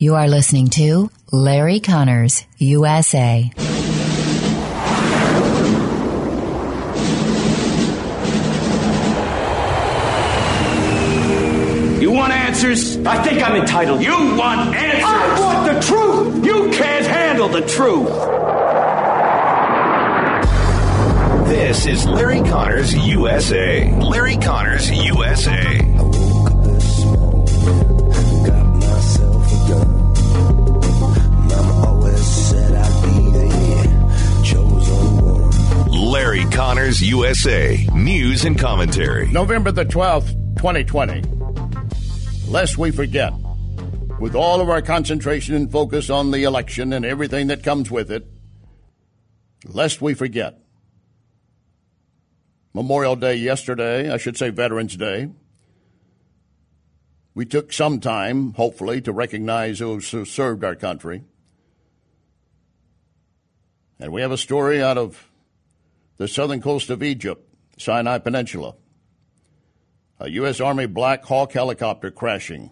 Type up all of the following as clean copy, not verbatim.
You are listening to Larry Connors, USA. You want answers? I think I'm entitled. You want answers? I want the truth! You can't handle the truth! This is Larry Connors, USA. Larry Connors, USA. I woke up this morning, got myself a gun. Mama always said I'd be the chosen one. Larry Connors, USA. News and commentary. November the 12th, 2020. Lest we forget, with all of our concentration and focus on the election and everything that comes with it, lest we forget. Memorial Day yesterday, I should say Veterans Day. We took some time, hopefully, to recognize those who served our country. And we have a story out of the southern coast of Egypt, Sinai Peninsula. A U.S. Army Black Hawk helicopter crashing.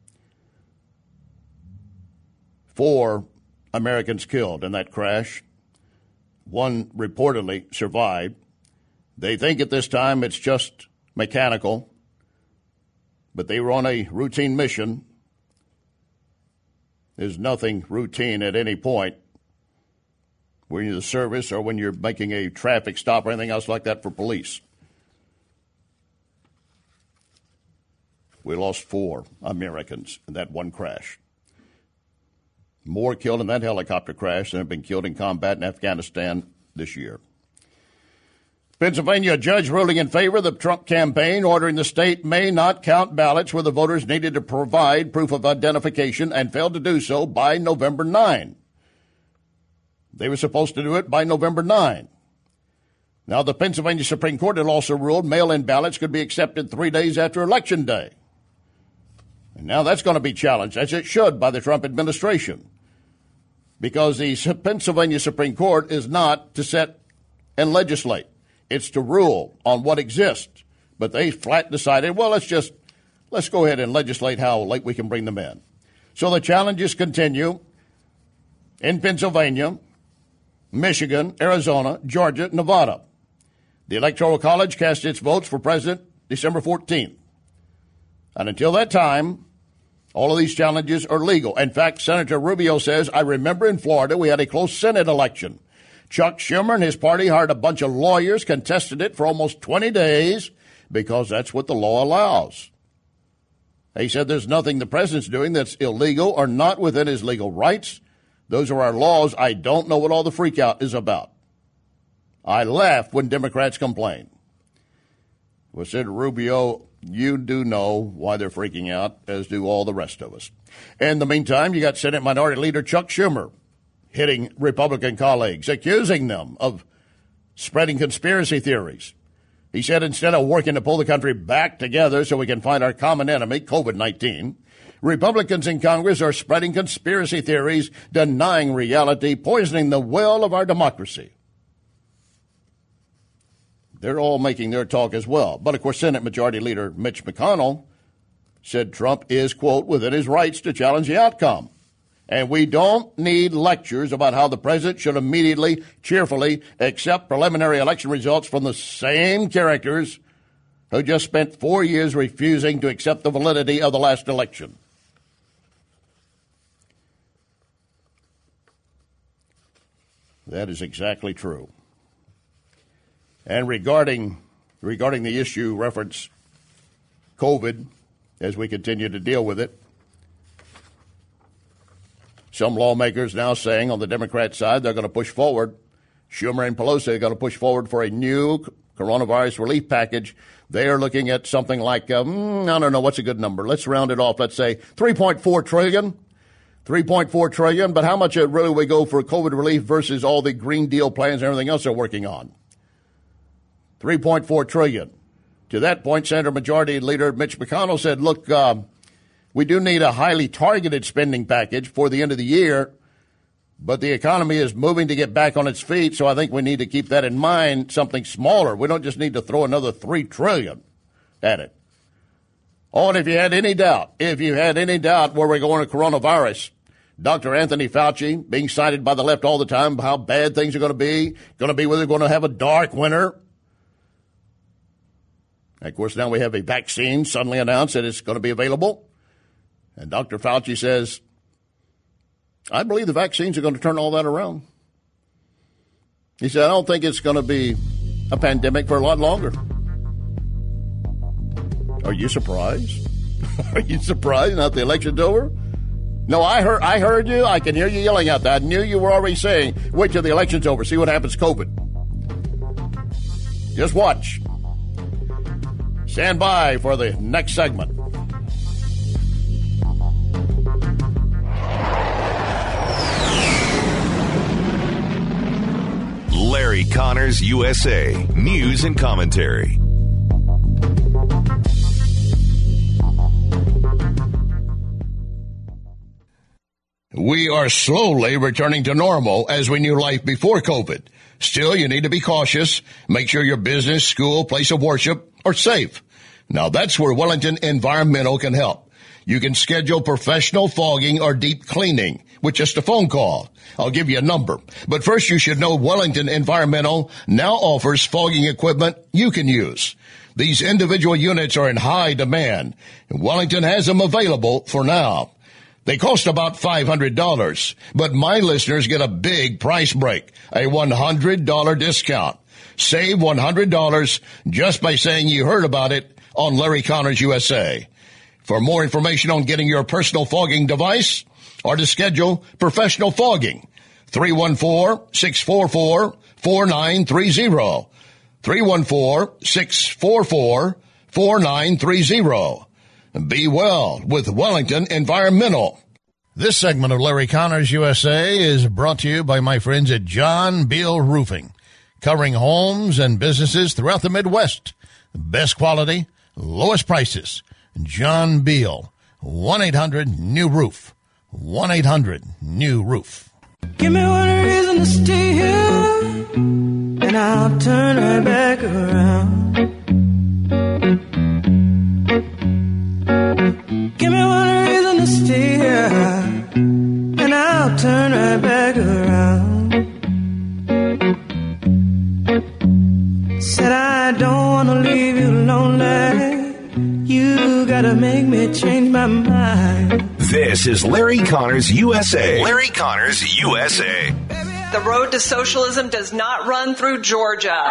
4 Americans killed in that crash. 1 reportedly survived. They think at this time it's just mechanical, but they were on a routine mission. There's nothing routine at any point when you're in the service or when you're making a traffic stop or anything else like that for police. We lost 4 Americans in that one crash. More killed in that helicopter crash than have been killed in combat in Afghanistan this year. Pennsylvania judge ruling in favor of the Trump campaign, ordering the state may not count ballots where the voters needed to provide proof of identification and failed to do so by November 9. They were supposed to do it by November 9. Now, the Pennsylvania Supreme Court had also ruled mail-in ballots could be accepted 3 days after Election Day. And now that's going to be challenged, as it should, by the Trump administration, because the Pennsylvania Supreme Court is not to set and legislate. It's to rule on what exists. But they flat decided, well, let's go ahead and legislate how late we can bring them in. So the challenges continue in Pennsylvania, Michigan, Arizona, Georgia, Nevada. The Electoral College cast its votes for president December 14th. And until that time, all of these challenges are legal. In fact, Senator Rubio says, I remember in Florida we had a close Senate election. Chuck Schumer and his party hired a bunch of lawyers, contested it for almost 20 days because that's what the law allows. He said there's nothing the president's doing that's illegal or not within his legal rights. Those are our laws. I don't know what all the freakout is about. I laugh when Democrats complain. Well, Senator Rubio, you do know why they're freaking out, as do all the rest of us. In the meantime, you got Senate Minority Leader Chuck Schumer hitting Republican colleagues, accusing them of spreading conspiracy theories. He said instead of working to pull the country back together so we can fight our common enemy, COVID-19, Republicans in Congress are spreading conspiracy theories, denying reality, poisoning the well of our democracy. They're all making their talk as well. But, of course, Senate Majority Leader Mitch McConnell said Trump is, quote, within his rights to challenge the outcome. And we don't need lectures about how the president should immediately, cheerfully accept preliminary election results from the same characters who just spent 4 years refusing to accept the validity of the last election. That is exactly true. And regarding the issue reference COVID, as we continue to deal with it, some lawmakers now saying on the Democrat side they're going to push forward. Schumer and Pelosi are going to push forward for a new coronavirus relief package. They are looking at something like, I don't know, what's a good number? Let's round it off. Let's say $3.4 trillion. $3.4 trillion. But how much really we go for COVID relief versus all the Green Deal plans and everything else they're working on? $3.4 trillion. To that point, Senator Majority Leader Mitch McConnell said, look, we do need a highly targeted spending package for the end of the year, but the economy is moving to get back on its feet, so I think we need to keep that in mind, something smaller. We don't just need to throw another $3 trillion at it. Oh, and if you had any doubt where we're going to coronavirus, Dr. Anthony Fauci being cited by the left all the time, how bad things are going to be whether we're going to have a dark winter. And of course, now we have a vaccine suddenly announced that it's going to be available. And Dr. Fauci says, I believe the vaccines are going to turn all that around. He said, I don't think it's going to be a pandemic for a lot longer. Are you surprised? Are you surprised now that the election's over? No, I heard you. I can hear you yelling out that. I knew you were already saying, wait till the election's over, see what happens to COVID. Just watch. Stand by for the next segment. Larry Connors, USA. News and commentary. We are slowly returning to normal as we knew life before COVID. Still, you need to be cautious. Make sure your business, school, place of worship are safe. Now, that's where Wellington Environmental can help. You can schedule professional fogging or deep cleaning with just a phone call. I'll give you a number. But first, you should know Wellington Environmental now offers fogging equipment you can use. These individual units are in high demand, and Wellington has them available for now. They cost about $500, but my listeners get a big price break, a $100 discount. Save $100 just by saying you heard about it on Larry Connors USA. For more information on getting your personal fogging device or to schedule professional fogging, 314-644-4930. 314-644-4930. Be well with Wellington Environmental. This segment of Larry Connors USA is brought to you by my friends at John Beal Roofing, covering homes and businesses throughout the Midwest. Best quality, lowest prices. John Beal, 1-800-NEW-ROOF. 1-800-NEW-ROOF. Give me one reason to stay here, and I'll turn right back around. Give me one reason to stay here, and I'll turn right back around. Said I don't want to leave you lonely. You gotta make me change my mind. This is Larry Connors USA. Larry Connors USA. The road to socialism does not run through Georgia.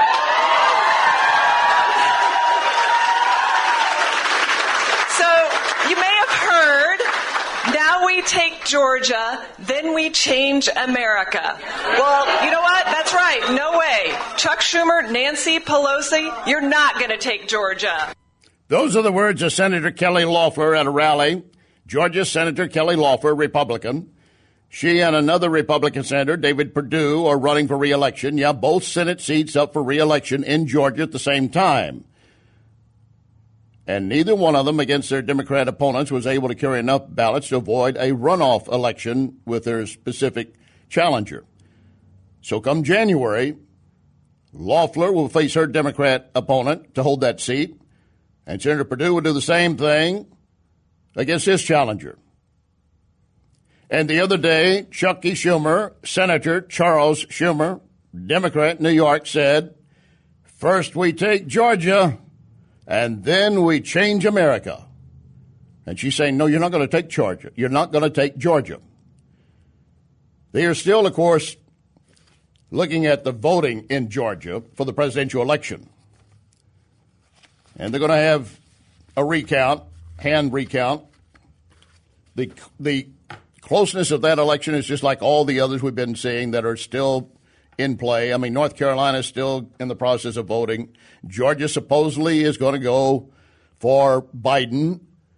You may have heard, now we take Georgia, then we change America. Well, you know what? That's right. No way. Chuck Schumer, Nancy Pelosi, you're not going to take Georgia. Those are the words of Senator Kelly Loeffler at a rally. Georgia Senator Kelly Loeffler, Republican. She and another Republican senator, David Perdue, are running for re-election. Yeah, both Senate seats up for re-election in Georgia at the same time. And neither one of them, against their Democrat opponents, was able to carry enough ballots to avoid a runoff election with their specific challenger. So come January, Loeffler will face her Democrat opponent to hold that seat, and Senator Perdue will do the same thing against his challenger. And the other day, Chucky Schumer, Senator Charles Schumer, Democrat, New York, said, first we take Georgia, and then we change America. And she's saying, no, you're not going to take Georgia. You're not going to take Georgia. They are still, of course, looking at the voting in Georgia for the presidential election. And they're going to have a recount, hand recount. The closeness of that election is just like all the others we've been seeing that are still in play. I mean, North Carolina is still in the process of voting. Georgia supposedly is going to go for Biden,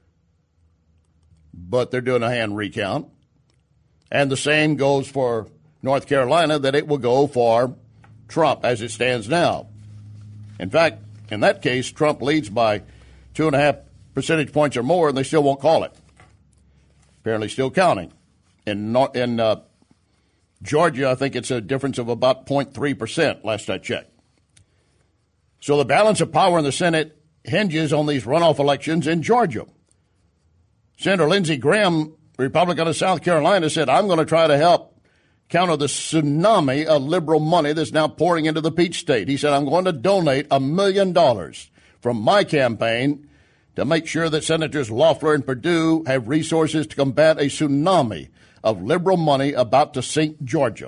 but they're doing a hand recount. And the same goes for North Carolina, that it will go for Trump as it stands now. In fact, in that case, Trump leads by 2.5 percentage points or more, and they still won't call it. Apparently still counting. In Georgia, I think it's a difference of about 0.3%, last I checked. So the balance of power in the Senate hinges on these runoff elections in Georgia. Senator Lindsey Graham Republican of South Carolina, said, I'm going to try to help counter the tsunami of liberal money that's now pouring into the Peach State. He said, I'm going to donate $1 million from my campaign to make sure that Senators Loeffler and Perdue have resources to combat a tsunami of liberal money about to sink Georgia.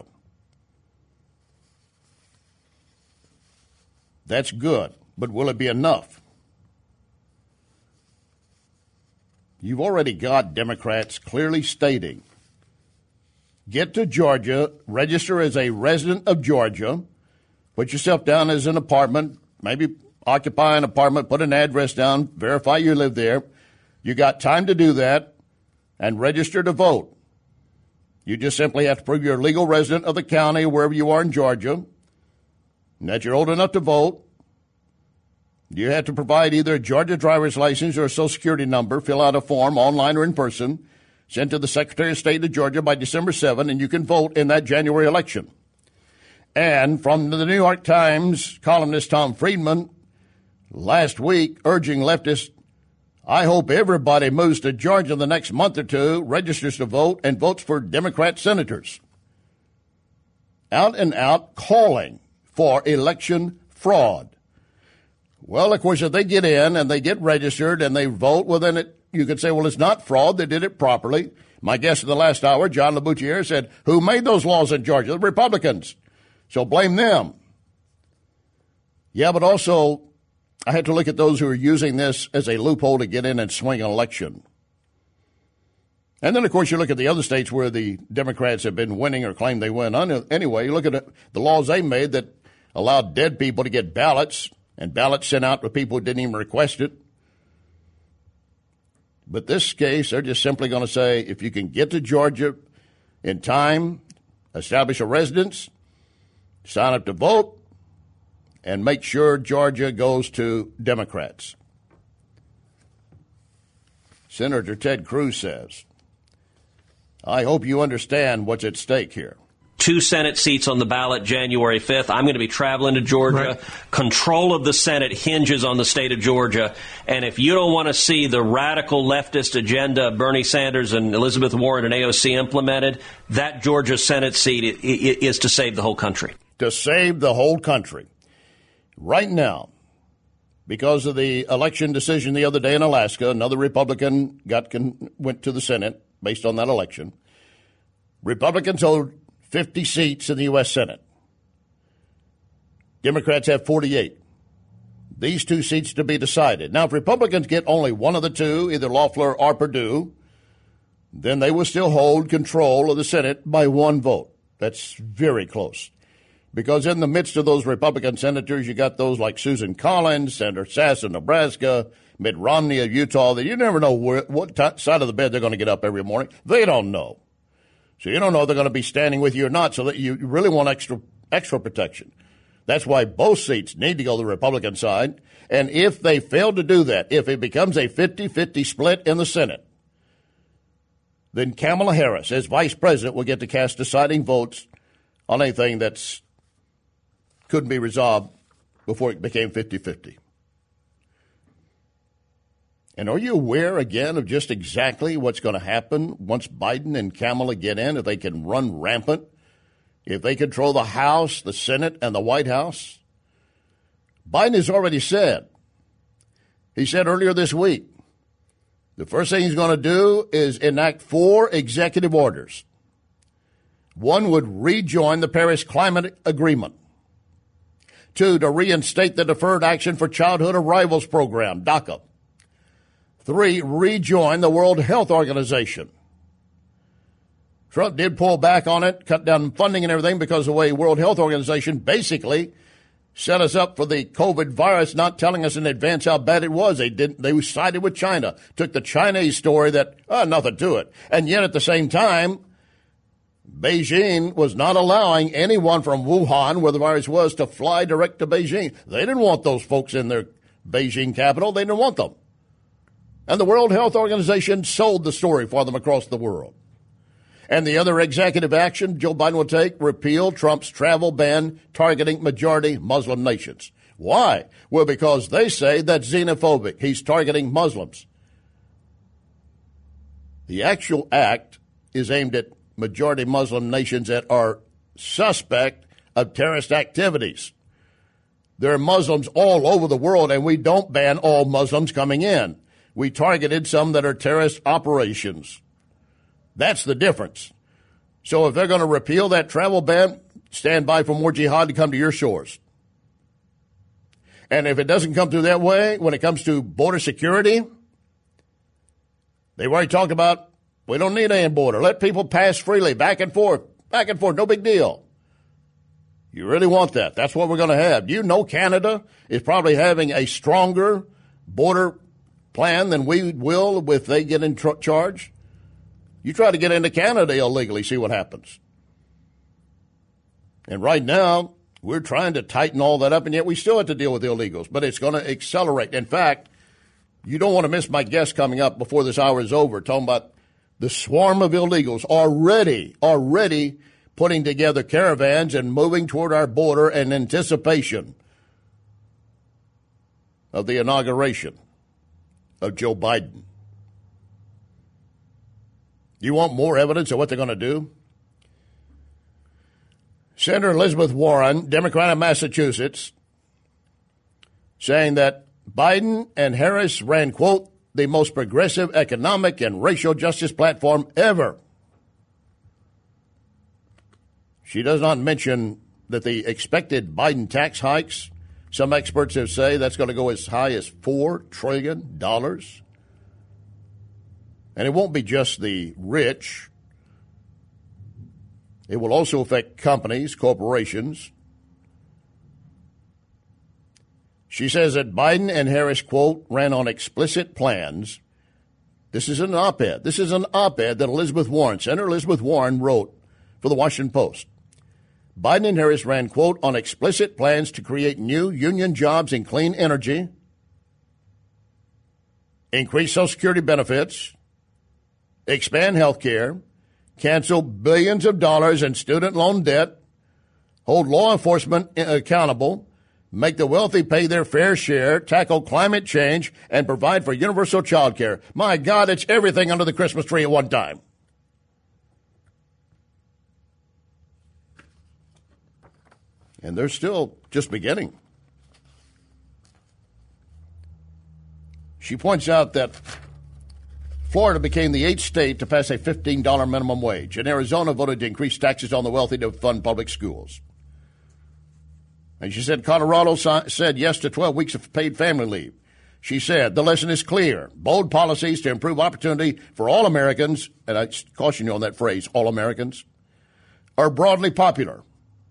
That's good, but will it be enough? You've already got Democrats clearly stating, get to Georgia, register as a resident of Georgia, put yourself down as an apartment, maybe occupy an apartment, put an address down, verify you live there. You got time to do that and register to vote. You just simply have to prove you're a legal resident of the county, wherever you are in Georgia, and that you're old enough to vote. You have to provide either a Georgia driver's license or a Social Security number, fill out a form online or in person, sent to the Secretary of State of Georgia by December 7, and you can vote in that January election. And from the New York Times columnist Tom Friedman last week urging leftists, I hope everybody moves to Georgia in the next month or two, registers to vote, and votes for Democrat senators. Out and out calling for election fraud. Well, of course, if they get in and they get registered and they vote, well, then you could say, well, it's not fraud. They did it properly. My guest in the last hour, John LeBoutier, said, who made those laws in Georgia? The Republicans. So blame them. Yeah, but also I had to look at those who are using this as a loophole to get in and swing an election. And then, of course, you look at the other states where the Democrats have been winning or claim they win. Anyway, you look at the laws they made that allowed dead people to get ballots, and ballots sent out to people who didn't even request it. But this case, they're just simply going to say, if you can get to Georgia in time, establish a residence, sign up to vote, and make sure Georgia goes to Democrats. Senator Ted Cruz says, I hope you understand what's at stake here. 2 Senate seats on the ballot January 5th. I'm going to be traveling to Georgia. Right. Control of the Senate hinges on the state of Georgia. And if you don't want to see the radical leftist agenda of Bernie Sanders and Elizabeth Warren and AOC implemented, that Georgia Senate seat is to save the whole country. To save the whole country. Right now, because of the election decision the other day in Alaska, another Republican went to the Senate based on that election. Republicans hold 50 seats in the U.S. Senate. Democrats have 48. These 2 seats to be decided. Now, if Republicans get only one of the two, either Loeffler or Perdue, then they will still hold control of the Senate by 1 vote. That's very close. Because in the midst of those Republican senators, you got those like Susan Collins, Senator Sass of Nebraska, Mitt Romney of Utah, that you never know what side of the bed they're going to get up every morning. They don't know. So you don't know if they're going to be standing with you or not, so that you really want extra protection. That's why both seats need to go to the Republican side. And if they fail to do that, if it becomes a 50-50 split in the Senate, then Kamala Harris, as vice president, will get to cast deciding votes on anything that's couldn't be resolved before it became 50-50. And are you aware, again, of just exactly what's going to happen once Biden and Kamala get in, if they can run rampant, if they control the House, the Senate, and the White House? Biden has already said, he said earlier this week, the first thing he's going to do is enact 4 executive orders. One would rejoin the Paris Climate Agreement. 2, to reinstate the Deferred Action for Childhood Arrivals Program, DACA. 3, rejoin the World Health Organization. Trump did pull back on it, cut down funding and everything because of the way World Health Organization basically set us up for the COVID virus, not telling us in advance how bad it was. They sided with China, took the Chinese story that, nothing to it. And yet at the same time, Beijing was not allowing anyone from Wuhan, where the virus was, to fly direct to Beijing. They didn't want those folks in their Beijing capital. They didn't want them. And the World Health Organization sold the story for them across the world. And the other executive action Joe Biden will take, repeal Trump's travel ban targeting majority Muslim nations. Why? Well, because they say that's xenophobic. He's targeting Muslims. The actual act is aimed at majority Muslim nations that are suspect of terrorist activities. There are Muslims all over the world, and we don't ban all Muslims coming in. We targeted some that are terrorist operations. That's the difference. So if they're going to repeal that travel ban, stand by for more jihad to come to your shores. And if it doesn't come through that way, when it comes to border security, they've already talked about, we don't need any border. Let people pass freely, back and forth, no big deal. You really want that? That's what we're going to have. You know Canada is probably having a stronger border plan than we will if they get in charge. You try to get into Canada illegally, see what happens. And right now, we're trying to tighten all that up, and yet we still have to deal with illegals. But it's going to accelerate. In fact, you don't want to miss my guest coming up before this hour is over, talking about the swarm of illegals already putting together caravans and moving toward our border in anticipation of the inauguration of Joe Biden. You want more evidence of what they're going to do? Senator Elizabeth Warren, Democrat of Massachusetts, saying that Biden and Harris ran, quote, the most progressive economic and racial justice platform ever. She does not mention that the expected Biden tax hikes, some experts have said that's going to go as high as $4 trillion. And it won't be just the rich. It will also affect companies, corporations. She says that Biden and Harris, quote, ran on explicit plans. This is an op-ed. This is an op-ed that Elizabeth Warren, Senator Elizabeth Warren, wrote for the Washington Post. Biden and Harris ran, quote, on explicit plans to create new union jobs in clean energy, increase Social Security benefits, expand health care, cancel billions of dollars in student loan debt, hold law enforcement accountable, make the wealthy pay their fair share, tackle climate change, and provide for universal child care. My God, it's everything under the Christmas tree at one time. And they're still just beginning. She points out that Florida became the 8th state to pass a $15 minimum wage, and Arizona voted to increase taxes on the wealthy to fund public schools. And she said Colorado said yes to 12 weeks of paid family leave. She said the lesson is clear. Bold policies to improve opportunity for all Americans, and I caution you on that phrase, all Americans, are broadly popular.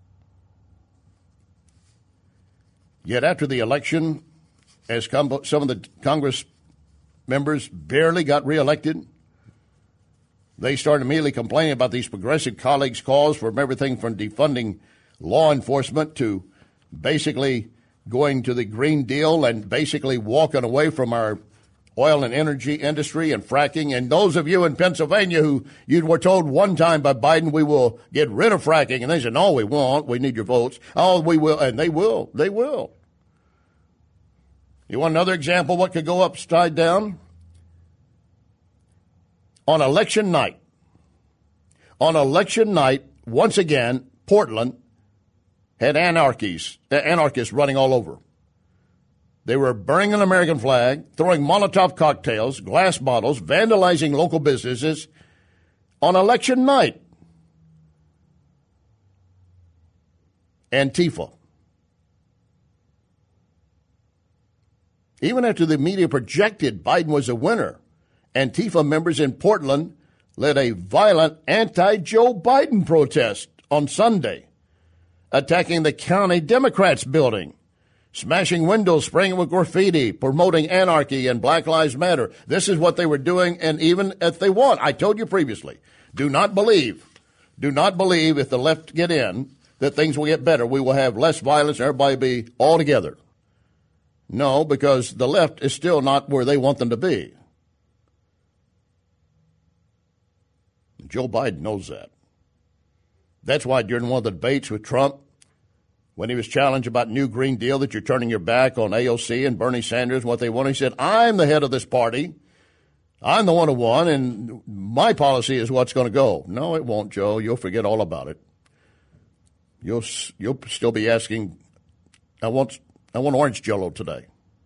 Yet after the election, as some of the Congress members barely got reelected, they started immediately complaining about these progressive colleagues' calls from everything from defunding law enforcement to basically going to the Green Deal and basically walking away from our oil and energy industry and fracking. And those of you in Pennsylvania who you were told one time by Biden, we will get rid of fracking, and they said, no, we won't. We need your votes. Oh, we will. And they will. They will. You want another example of what could go upside down? On election night, once again, Portland had anarchists running all over. They were burning an American flag, throwing Molotov cocktails, glass bottles, vandalizing local businesses on election night. Antifa. Even after the media projected Biden was a winner, Antifa members in Portland led a violent anti-Joe Biden protest on Sunday, attacking the county Democrats building, smashing windows, spraying it with graffiti, promoting anarchy and Black Lives Matter. This is what they were doing, and even if they won, I told you previously, do not believe if the left get in that things will get better. We will have less violence and everybody be all together. No, because the left is still not where they want them to be. Joe Biden knows that. That's why during one of the debates with Trump, when he was challenged about new Green Deal, that you're turning your back on AOC and Bernie Sanders and what they want, he said, I'm the head of this party. I'm the one who won, and my policy is what's going to go. No, it won't, Joe. You'll forget all about it. You'll still be asking, I want orange Jell-O today.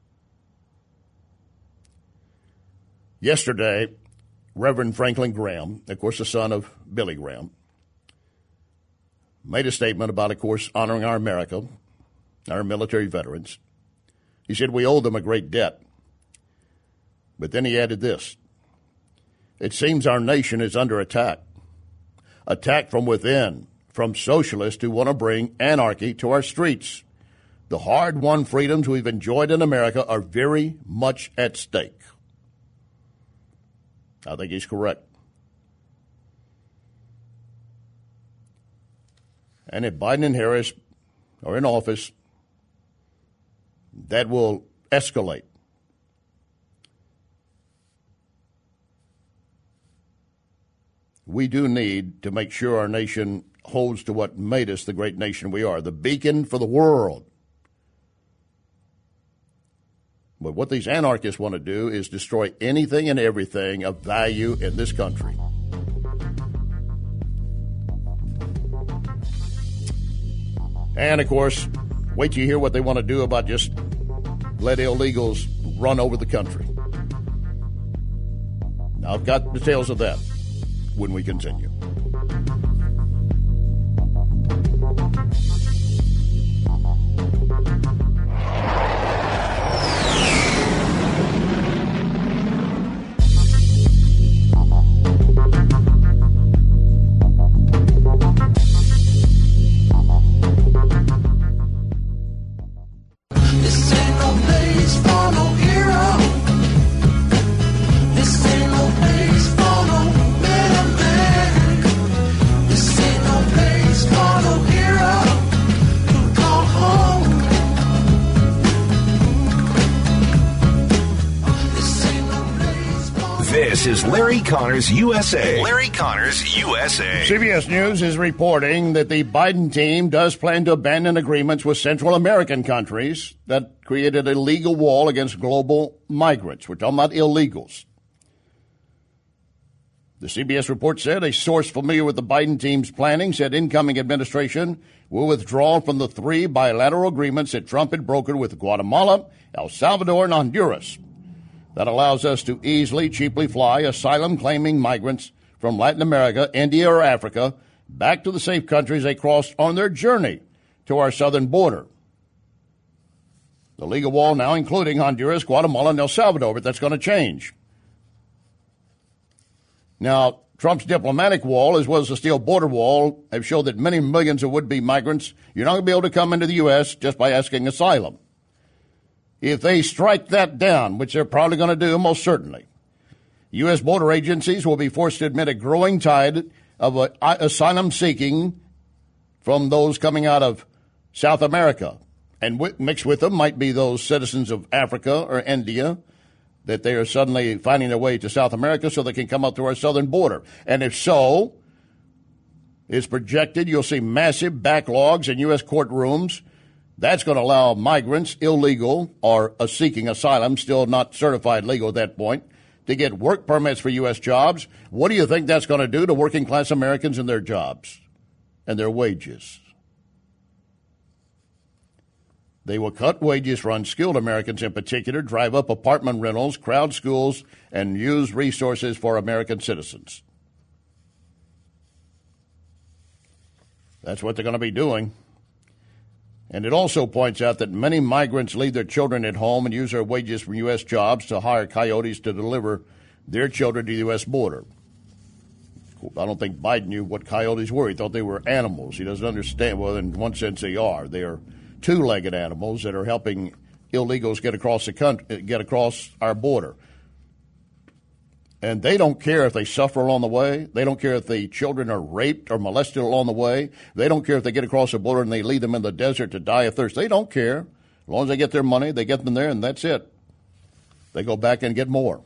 Yesterday, Reverend Franklin Graham, of course the son of Billy Graham, made a statement about, of course, honoring our America, our military veterans. He said we owe them a great debt. But then he added this: it seems our nation is under attack from within, from socialists who want to bring anarchy to our streets. The hard-won freedoms we've enjoyed in America are very much at stake. I think he's correct. And if Biden and Harris are in office, that will escalate. We do need to make sure our nation holds to what made us the great nation we are, the beacon for the world. But what these anarchists want to do is destroy anything and everything of value in this country. And, of course, wait till you hear what they want to do about just let illegals run over the country. Now, I've got details of that when we continue. This is Larry Connors USA. Larry Connors USA. CBS News is reporting that the Biden team does plan to abandon agreements with Central American countries that created a legal wall against global migrants. We're talking about illegals. The CBS report said a source familiar with the Biden team's planning said incoming administration will withdraw from the 3 bilateral agreements that Trump had brokered with Guatemala, El Salvador, and Honduras. That allows us to easily, cheaply fly asylum-claiming migrants from Latin America, India, or Africa back to the safe countries they crossed on their journey to our southern border. The legal wall now including Honduras, Guatemala, and El Salvador, but that's going to change. Now, Trump's diplomatic wall, as well as the steel border wall, have showed that many millions of would-be migrants, you're not going to be able to come into the U.S. just by asking asylum. If they strike that down, which they're probably going to do, most certainly, U.S. border agencies will be forced to admit a growing tide of asylum seeking from those coming out of South America. And mixed with them might be those citizens of Africa or India that they are suddenly finding their way to South America so they can come up to our southern border. And if so, it's projected you'll see massive backlogs in U.S. courtrooms. That's going to allow migrants, illegal or seeking asylum, still not certified legal at that point, to get work permits for U.S. jobs. What do you think that's going to do to working-class Americans and their jobs and their wages? They will cut wages for unskilled Americans in particular, drive up apartment rentals, crowd schools, and use resources for American citizens. That's what they're going to be doing. And it also points out that many migrants leave their children at home and use their wages from U.S. jobs to hire coyotes to deliver their children to the U.S. border. I don't think Biden knew what coyotes were. He thought they were animals. He doesn't understand. Well, in one sense, they are. They are two-legged animals that are helping illegals get across the country, get across our border. And they don't care if they suffer along the way. They don't care if the children are raped or molested along the way. They don't care if they get across the border and they leave them in the desert to die of thirst. They don't care. As long as they get their money, they get them there, and that's it. They go back and get more.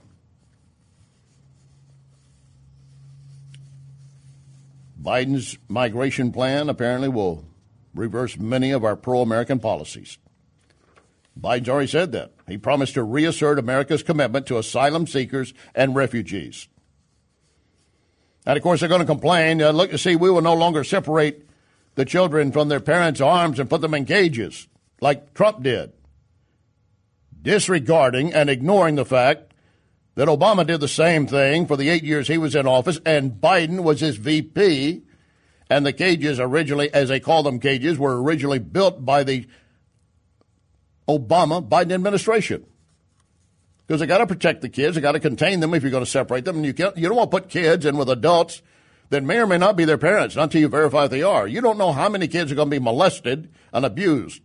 Biden's migration plan apparently will reverse many of our pro-American policies. Biden's already said that. He promised to reassert America's commitment to asylum seekers and refugees. And, of course, they're going to complain. Look, you see, we will no longer separate the children from their parents' arms and put them in cages like Trump did, disregarding and ignoring the fact that Obama did the same thing for the 8 years he was in office, and Biden was his VP, and the cages originally, as they call them cages, were originally built by the Obama-Biden administration. Because they got to protect the kids, they got to contain them if you're going to separate them, and you don't want to put kids in with adults that may or may not be their parents until you verify if they are. You don't know how many kids are going to be molested and abused.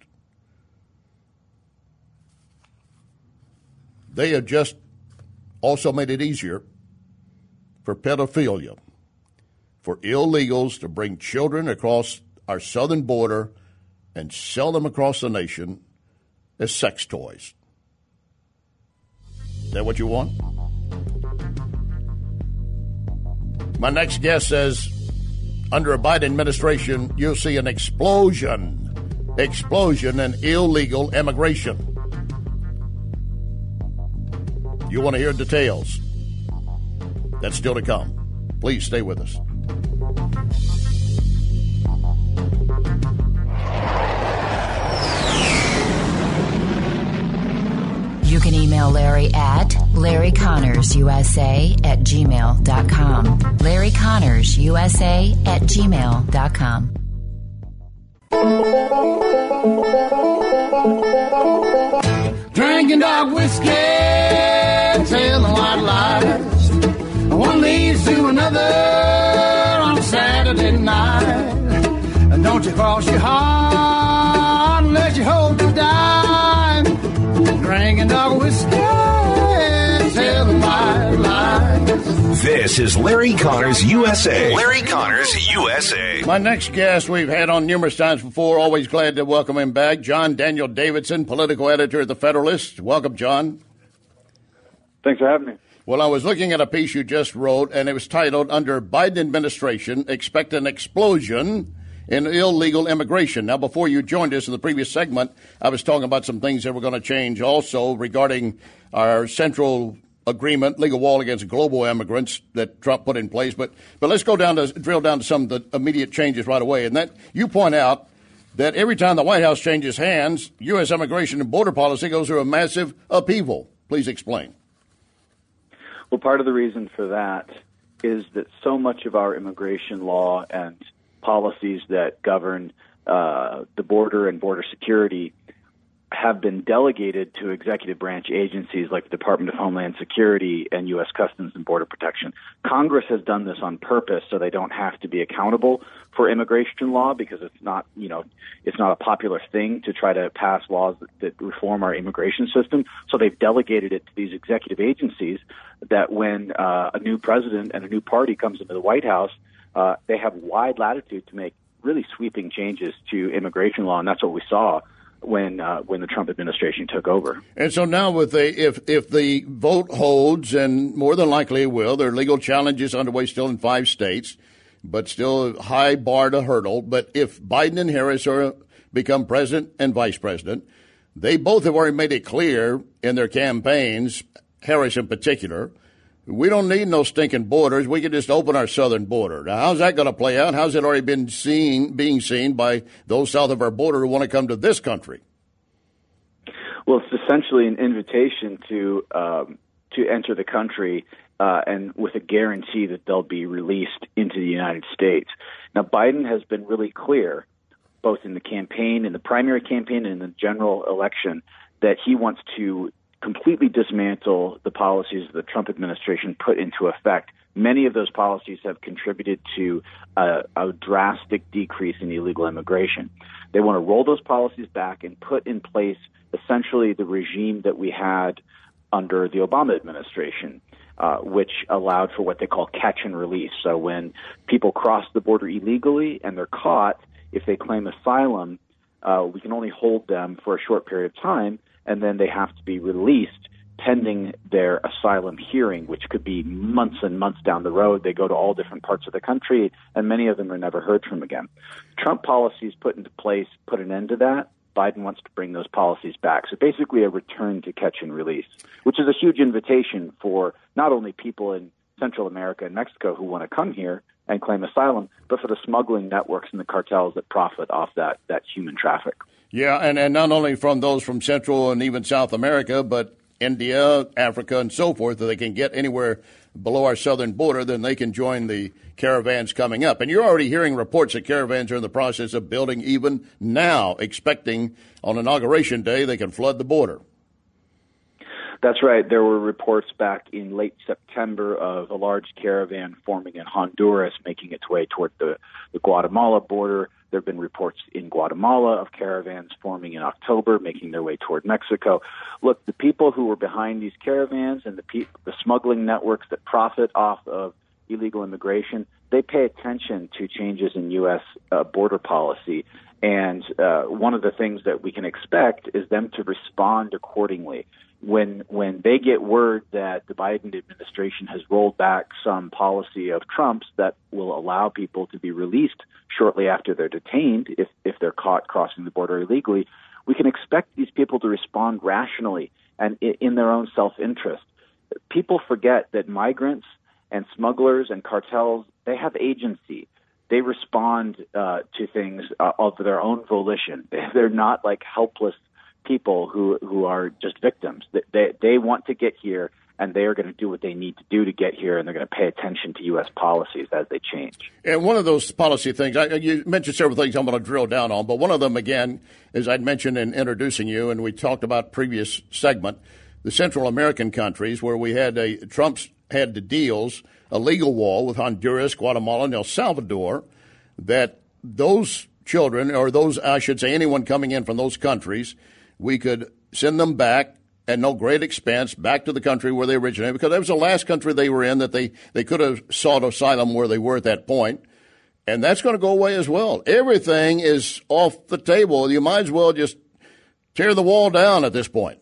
They have just also made it easier for pedophilia, for illegals to bring children across our southern border and sell them across the nation as sex toys. Is that what you want? My next guest says, under a Biden administration, you'll see an explosion in illegal immigration. You want to hear details? That's still to come. Please stay with us. You can email Larry at LarryConnorsUSA@gmail.com. LarryConnorsUSA@gmail.com. Drinking dog whiskey, telling white lies. One leads to another on Saturday night. And don't you cross your heart unless you hold the dime. Drinking dog whiskey, telling white lies. This is Larry Connors USA. Larry Connors USA. My next guest we've had on numerous times before. Always glad to welcome him back. John Daniel Davidson, political editor at The Federalist. Welcome, John. Thanks for having me. Well, I was looking at a piece you just wrote, and it was titled, Under Biden Administration, Expect an Explosion in Illegal Immigration. Now, before you joined us in the previous segment, I was talking about some things that were going to change also regarding our central agreement, legal wall against global immigrants that Trump put in place. But let's drill down to some of the immediate changes right away. And that you point out that every time the White House changes hands, U.S. immigration and border policy goes through a massive upheaval. Please explain. Well, part of the reason for that is that so much of our immigration law and policies that govern the border and border security have been delegated to executive branch agencies like the Department of Homeland Security and U.S. Customs and Border Protection. Congress has done this on purpose so they don't have to be accountable for immigration law, because it's not a popular thing to try to pass laws that reform our immigration system. So they've delegated it to these executive agencies that when a new president and a new party comes into the White House, they have wide latitude to make really sweeping changes to immigration law, and that's what we saw when the Trump administration took over. And so now, with if the vote holds, and more than likely it will, there are legal challenges underway still in 5 states, but still a high bar to hurdle. But if Biden and Harris become president and vice president, they both have already made it clear in their campaigns, Harris in particular, we don't need no stinking borders. We can just open our southern border. Now, how's that going to play out? How's it already being seen by those south of our border who want to come to this country? Well, it's essentially an invitation to enter the country and with a guarantee that they'll be released into the United States. Now, Biden has been really clear, both in the campaign, in the primary campaign, and in the general election, that he wants to completely dismantle the policies the Trump administration put into effect. Many of those policies have contributed to a drastic decrease in illegal immigration. They want to roll those policies back and put in place essentially the regime that we had under the Obama administration, which allowed for what they call catch and release. So when people cross the border illegally and they're caught, if they claim asylum, we can only hold them for a short period of time, and then they have to be released pending their asylum hearing, which could be months and months down the road. They go to all different parts of the country, and many of them are never heard from again. Trump policies put into place put an end to that, Biden wants to bring those policies back. So basically a return to catch and release, which is a huge invitation for not only people in Central America and Mexico who want to come here and claim asylum, but for the smuggling networks and the cartels that profit off that human traffic. Yeah, and not only from those from Central and even South America, but India, Africa, and so forth, that they can get anywhere below our southern border, then they can join the caravans coming up. And you're already hearing reports that caravans are in the process of building even now, expecting on Inauguration Day they can flood the border. That's right. There were reports back in late September of a large caravan forming in Honduras, making its way toward the Guatemala border. There have been reports in Guatemala of caravans forming in October, making their way toward Mexico. Look, the people who were behind these caravans and the smuggling networks that profit off of illegal immigration, they pay attention to changes in U.S. Border policy. And one of the things that we can expect is them to respond accordingly. When they get word that the Biden administration has rolled back some policy of Trump's that will allow people to be released shortly after they're detained if they're caught crossing the border illegally, we can expect these people to respond rationally and in their own self-interest. People forget that migrants and smugglers and cartels, they have agency. They respond to things of their own volition. They're not like helpless people who are just victims. They want to get here, and they are going to do what they need to do to get here, and they're going to pay attention to U.S. policies as they change. And one of those policy things, you mentioned several things I'm going to drill down on, but one of them, again, as I'd mentioned in introducing you, and we talked about previous segment, the Central American countries where we had Trump's had the deals, a legal wall with Honduras, Guatemala, and El Salvador, that those children, or those, I should say, anyone coming in from those countries, we could send them back at no great expense back to the country where they originated, because that was the last country they were in that they could have sought asylum where they were at that point. And that's going to go away as well. Everything is off the table. You might as well just tear the wall down at this point.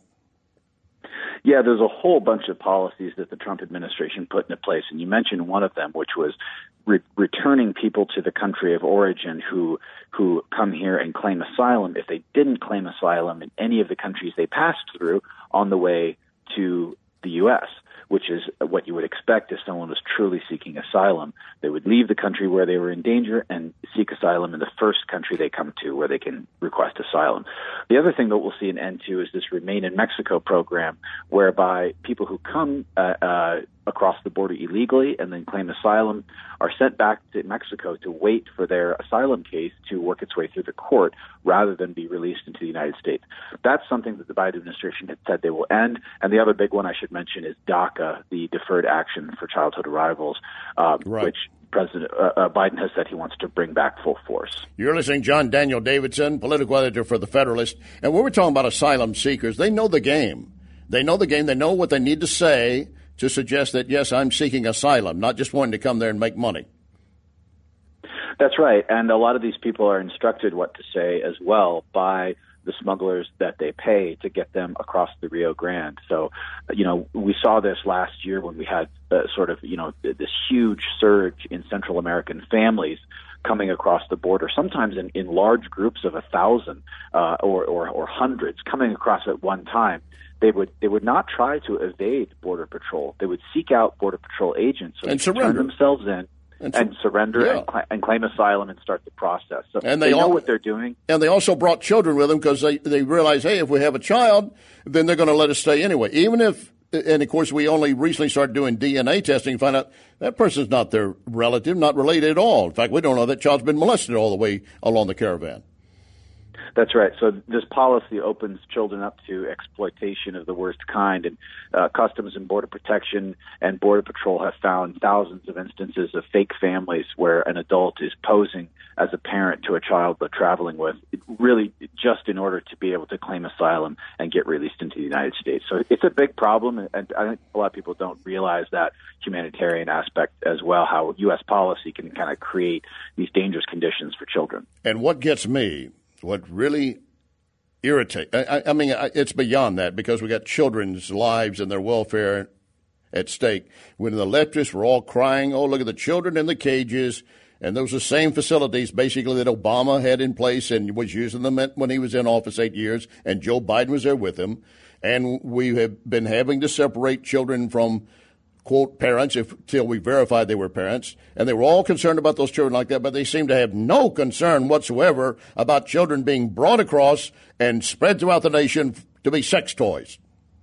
Yeah, there's a whole bunch of policies that the Trump administration put into place, and you mentioned one of them, which was returning people to the country of origin who come here and claim asylum if they didn't claim asylum in any of the countries they passed through on the way to the U.S., which is what you would expect if someone was truly seeking asylum. They would leave the country where they were in danger and seek asylum in the first country they come to where they can request asylum. The other thing that we'll see an end to is this Remain in Mexico program, whereby people who come across the border illegally and then claim asylum are sent back to Mexico to wait for their asylum case to work its way through the court rather than be released into the United States. That's something that the Biden administration had said they will end. And the other big one I should mention is DACA, the Deferred Action for Childhood Arrivals, which President Biden has said he wants to bring back full force. You're listening to John Daniel Davidson, political editor for The Federalist. And when we're talking about asylum seekers, they know the game. They know the game. They know what they need to say to suggest that, yes, I'm seeking asylum, not just wanting to come there and make money. That's right. And a lot of these people are instructed what to say as well by the smugglers that they pay to get them across the Rio Grande. So, we saw this last year when we had this huge surge in Central American families coming across the border, sometimes in large groups of 1,000 or hundreds coming across at one time. They would not try to evade Border Patrol. They would seek out Border Patrol agents so and turn themselves in and surrender and claim asylum and start the process. So and they know what they're doing. And they also brought children with them because they realize, hey, if we have a child, then they're going to let us stay anyway. Even if, and of course, we only recently started doing DNA testing and find out that person's not their relative, not related at all. In fact, we don't know that child's been molested all the way along the caravan. That's right. So this policy opens children up to exploitation of the worst kind, and Customs and Border Protection and Border Patrol have found thousands of instances of fake families where an adult is posing as a parent to a child they're traveling with, really just in order to be able to claim asylum and get released into the United States. So it's a big problem, and I think a lot of people don't realize that humanitarian aspect as well, how U.S. policy can kind of create these dangerous conditions for children. And what gets me, what really irritates, I mean, it's beyond that, because we got children's lives and their welfare at stake. When the leftists were all crying, oh, look at the children in the cages, And those are the same facilities basically that Obama had in place and was using them when he was in office 8 years, and Joe Biden was there with him. And we have been having to separate children from, quote, parents until we verified they were parents. And they were all concerned about those children like that, but they seem to have no concern whatsoever about children being brought across and spread throughout the nation to be sex toys.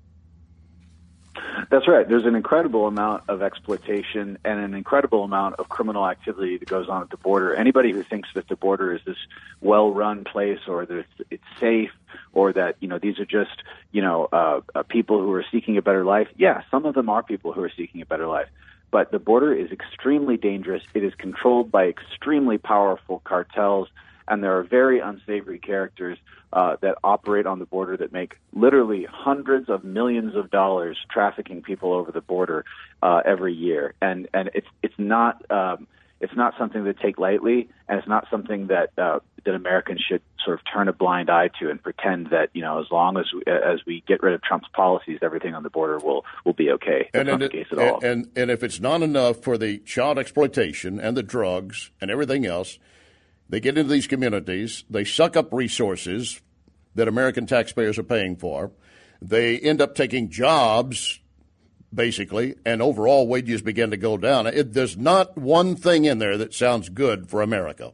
That's right. There's an incredible amount of exploitation and an incredible amount of criminal activity that goes on at the border. Anybody who thinks that the border is this well-run place or that it's safe or that, these are just, people who are seeking a better life. Yeah, some of them are people who are seeking a better life. But the border is extremely dangerous. It is controlled by extremely powerful cartels, and there are very unsavory characters that operate on the border that make literally hundreds of millions of dollars trafficking people over the border every year. And it's not something to take lightly, and it's not something that Americans should sort of turn a blind eye to and pretend that as long as we get rid of Trump's policies, everything on the border will be okay. That's not the case at all. And if it's not enough for the child exploitation and the drugs and everything else, they get into these communities, they suck up resources that American taxpayers are paying for. They end up taking jobs, basically, and overall wages begin to go down. There's not one thing in there that sounds good for America.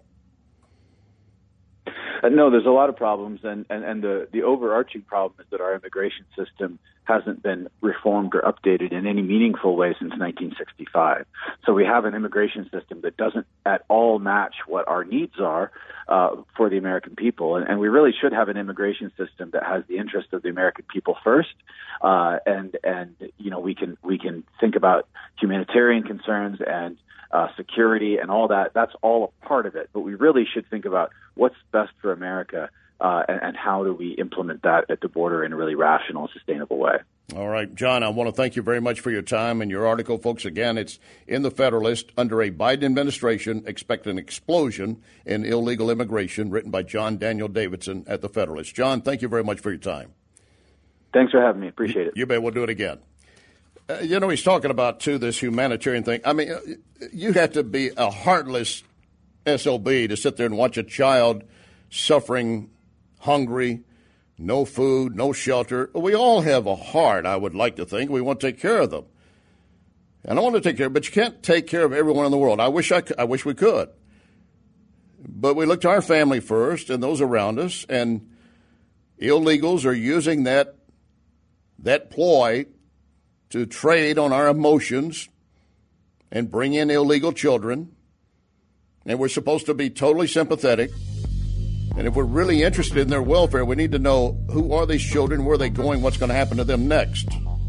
No, there's a lot of problems, and the overarching problem is that our immigration system hasn't been reformed or updated in any meaningful way since 1965. So we have an immigration system that doesn't at all match what our needs are for the American people, and we really should have an immigration system that has the interest of the American people first, and we can think about humanitarian concerns and security and all that. That's all a part of it. But we really should think about what's best for America and how do we implement that at the border in a really rational, sustainable way. All right, John, I want to thank you very much for your time and your article. Folks, again, it's in the Federalist. Under a Biden administration, expect an explosion in illegal immigration, written by John Daniel Davidson at the Federalist. John, thank you very much for your time. Thanks for having me. Appreciate it. You bet. We'll do it again. He's talking about, too, this humanitarian thing. I mean, you have to be a heartless SOB to sit there and watch a child suffering, hungry, no food, no shelter. We all have a heart, I would like to think. We want to take care of them. And I want to take care of them, but you can't take care of everyone in the world. I wish we could. But we look to our family first and those around us, and illegals are using that ploy to trade on our emotions and bring in illegal children. And we're supposed to be totally sympathetic. And if we're really interested in their welfare, we need to know who are these children, where are they going, what's going to happen to them next.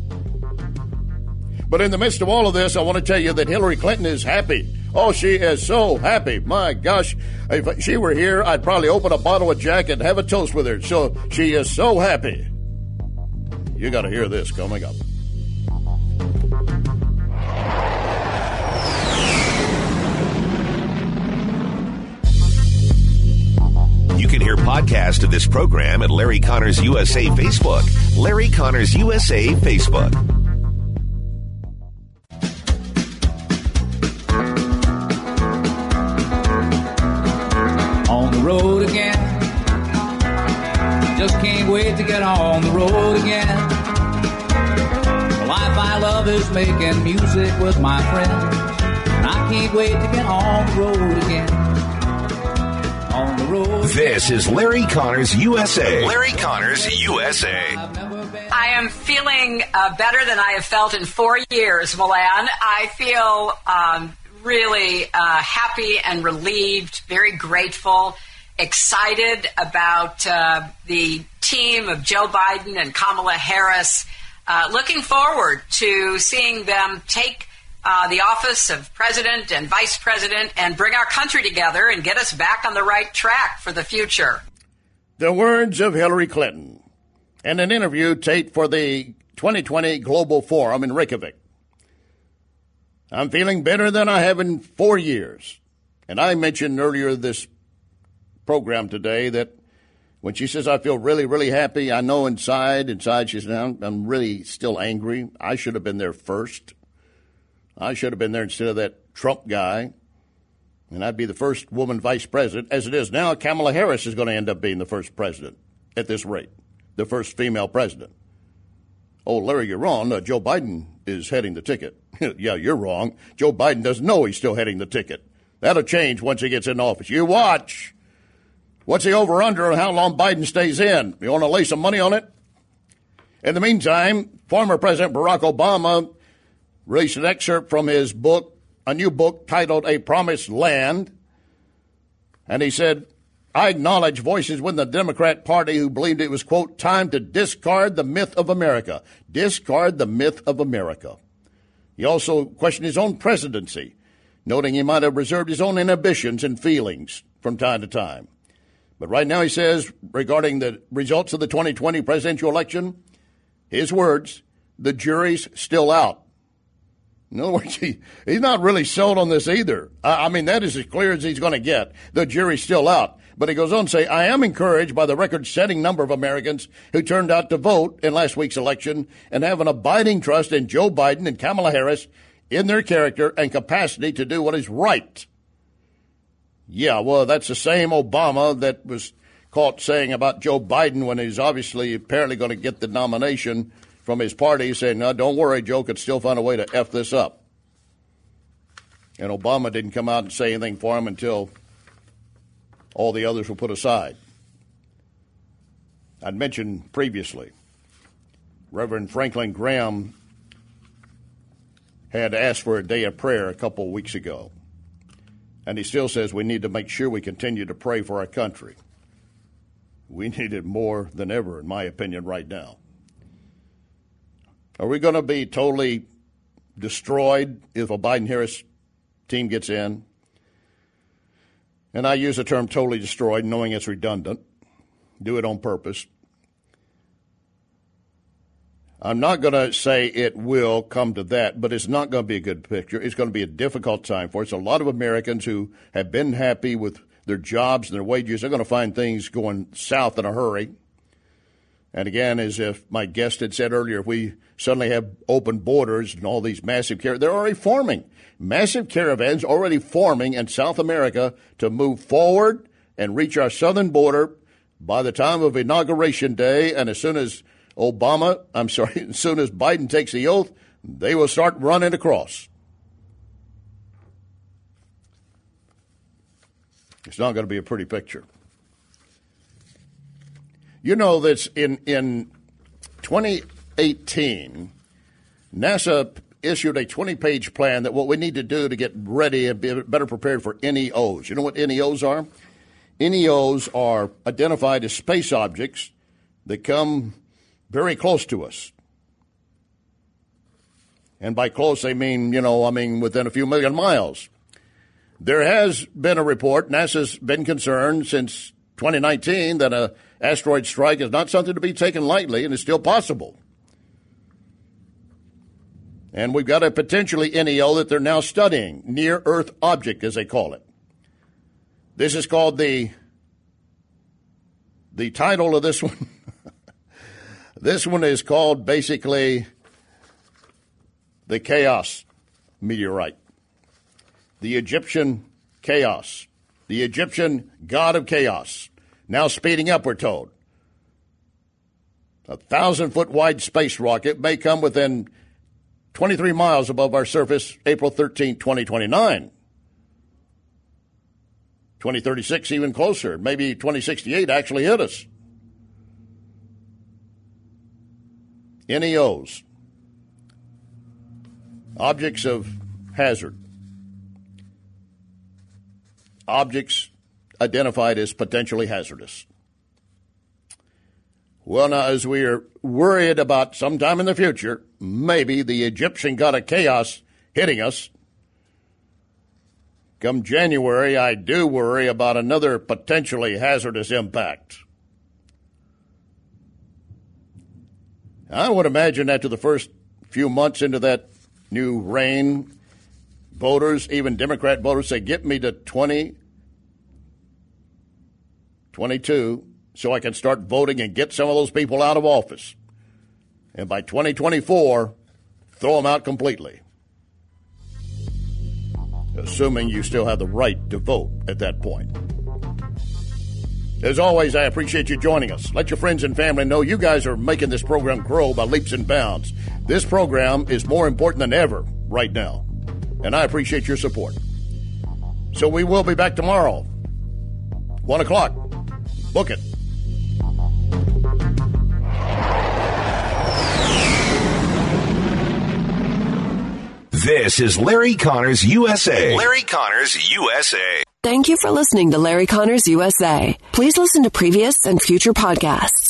But in the midst of all of this, I want to tell you that Hillary Clinton is happy. Oh, she is so happy. My gosh, if she were here, I'd probably open a bottle of Jack and have a toast with her. So she is so happy. You got to hear this coming up. You can hear podcast of this program at Larry Connors USA Facebook. Larry Connors USA Facebook. On the road again. Just can't wait to get on the road again. The life I love is making music with my friends. And I can't wait to get on the road again. On the road. This is Larry Connors USA. Larry Connors USA. I am feeling better than I have felt in 4 years, Milan. I feel really happy and relieved, very grateful, excited about the team of Joe Biden and Kamala Harris. Looking forward to seeing them take the office of president and vice president and bring our country together and get us back on the right track for the future. The words of Hillary Clinton in an interview taped for the 2020 Global Forum in Reykjavik. I'm feeling better than I have in 4 years. And I mentioned earlier this program today that when she says I feel really, really happy, I know inside she says, I'm really still angry. I should have been there first. I should have been there instead of that Trump guy. and I'd be the first woman vice president. As it is now, Kamala Harris is going to end up being the first president at this rate, the first female president. Oh, Larry, you're wrong. Joe Biden is heading the ticket. Yeah, you're wrong. Joe Biden doesn't know he's still heading the ticket. That'll change once he gets in office. You watch. What's the over-under on how long Biden stays in? You want to lay some money on it? In the meantime, former President Barack Obama released an excerpt from his book, a new book titled A Promised Land. And he said, I acknowledge voices within the Democrat Party who believed it was, quote, time to discard the myth of America. Discard the myth of America. He also questioned his own presidency, noting he might have reserved his own inhibitions and feelings from time to time. But right now he says, regarding the results of the 2020 presidential election, his words, the jury's still out. In other words, he's not really sold on this either. I mean, that is as clear as he's going to get. The jury's still out. But he goes on to say, I am encouraged by the record-setting number of Americans who turned out to vote in last week's election and have an abiding trust in Joe Biden and Kamala Harris in their character and capacity to do what is right. Yeah, well, that's the same Obama that was caught saying about Joe Biden when he's obviously apparently going to get the nomination from his party, saying, no, don't worry, Joe could still find a way to F this up. And Obama didn't come out and say anything for him until all the others were put aside. I'd mentioned previously, Reverend Franklin Graham had asked for a day of prayer a couple of weeks ago. And he still says we need to make sure we continue to pray for our country. We need it more than ever, in my opinion, right now. Are we going to be totally destroyed if a Biden-Harris team gets in? And I use the term totally destroyed, knowing it's redundant. Do it on purpose. I'm not going to say it will come to that, but it's not going to be a good picture. It's going to be a difficult time for us. A lot of Americans who have been happy with their jobs and their wages, they're going to find things going south in a hurry. And again, as if my guest had said earlier, if we suddenly have open borders and all these massive they're already forming. Massive caravans already forming in South America to move forward and reach our southern border by the time of Inauguration Day. And as soon as as soon as Biden takes the oath, they will start running across. It's not going to be a pretty picture. You know that in 2018, NASA issued a 20-page plan that what we need to do to get ready and be better prepared for NEOs. You know what NEOs are? NEOs are identified as space objects that come very close to us. And by close, they mean, within a few million miles. There has been a report, NASA's been concerned since 2019, that an asteroid strike is not something to be taken lightly and is still possible. And we've got a potentially NEO that they're now studying, near-Earth object, as they call it. This is called the title of this one. This one is called basically the Chaos meteorite. The Egyptian chaos. The Egyptian god of chaos. Now speeding up, we're told. A 1,000-foot wide space rocket may come within 23 miles above our surface April 13, 2029. 2036 even closer. Maybe 2068 actually hit us. NEOs. Objects of hazard. Objects identified as potentially hazardous. Well, now, as we are worried about sometime in the future, maybe the Egyptian god of chaos hitting us, come January, I do worry about another potentially hazardous impact. I would imagine after the first few months into that new reign, voters, even Democrat voters, say, get me to 2022 so I can start voting and get some of those people out of office. And by 2024, throw them out completely. assuming you still have the right to vote at that point. As always, I appreciate you joining us. Let your friends and family know you guys are making this program grow by leaps and bounds. This program is more important than ever right now, and I appreciate your support. So we will be back tomorrow, 1 o'clock. Book it. This is Larry Connors USA. Larry Connors USA. Thank you for listening to Larry Connors USA. Please listen to previous and future podcasts